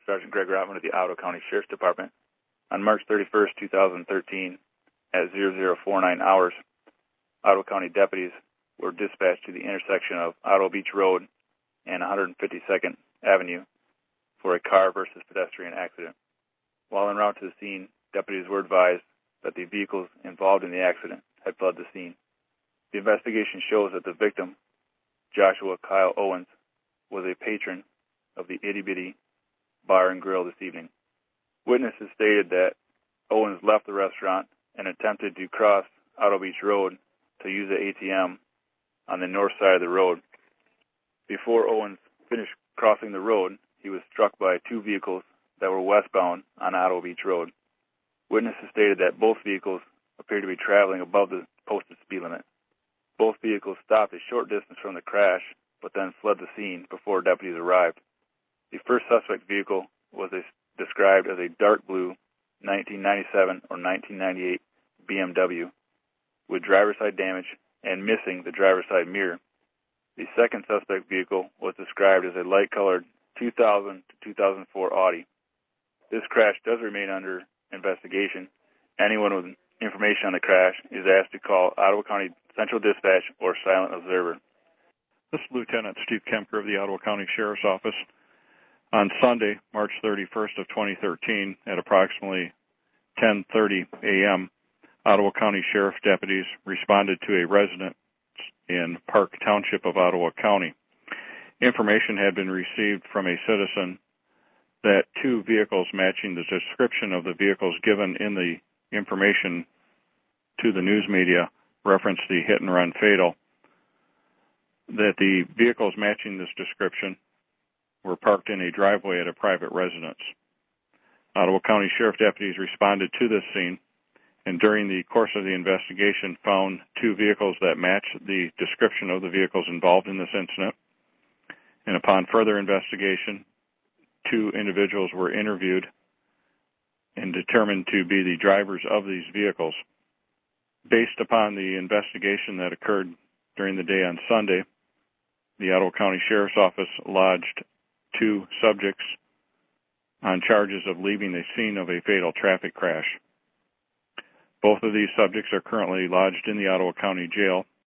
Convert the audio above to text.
Sergeant Greg Rotman of the Ottawa County Sheriff's Department. On March 31st, 2013, at 0049 hours, Ottawa County deputies were dispatched to the intersection of Ottawa Beach Road and 152nd Avenue for a car versus pedestrian accident. While en route to the scene, deputies were advised that the vehicles involved in the accident had fled the scene. The investigation shows that the victim, Joshua Kyle Owens, was a patron of the Itty Bitty Bar and Grill this evening. Witnesses stated that Owens left the restaurant and attempted to cross Ottawa Beach Road to use the ATM on the north side of the road. Before Owens finished crossing the road, he was struck by two vehicles that were westbound on Ottawa Beach Road. Witnesses stated that both vehicles appeared to be traveling above the posted speed limit. Both vehicles stopped a short distance from the crash, but then fled the scene before deputies arrived. The first suspect vehicle was described as a dark blue 1997 or 1998 BMW with driver's side damage and missing the driver's side mirror. The second suspect vehicle was described as a light-colored 2000 to 2004 Audi. This crash does remain under investigation. Anyone with information on the crash is asked to call Ottawa County Central Dispatch or Silent Observer. This is Lieutenant Steve Kemper of the Ottawa County Sheriff's Office. On Sunday, March 31st of 2013, at approximately 10:30 a.m., Ottawa County Sheriff deputies responded to a resident in Park Township of Ottawa County. Information had been received from a citizen that two vehicles matching the description of the vehicles given in the information to the news media referenced the hit-and-run fatal, that the vehicles matching this description were parked in a driveway at a private residence. Ottawa County Sheriff deputies responded to this scene, and during the course of the investigation found two vehicles that matched the description of the vehicles involved in this incident. And upon further investigation, two individuals were interviewed and determined to be the drivers of these vehicles. Based upon the investigation that occurred during the day on Sunday, the Ottawa County Sheriff's Office lodged two subjects on charges of leaving the scene of a fatal traffic crash. Both of these subjects are currently lodged in the Ottawa County Jail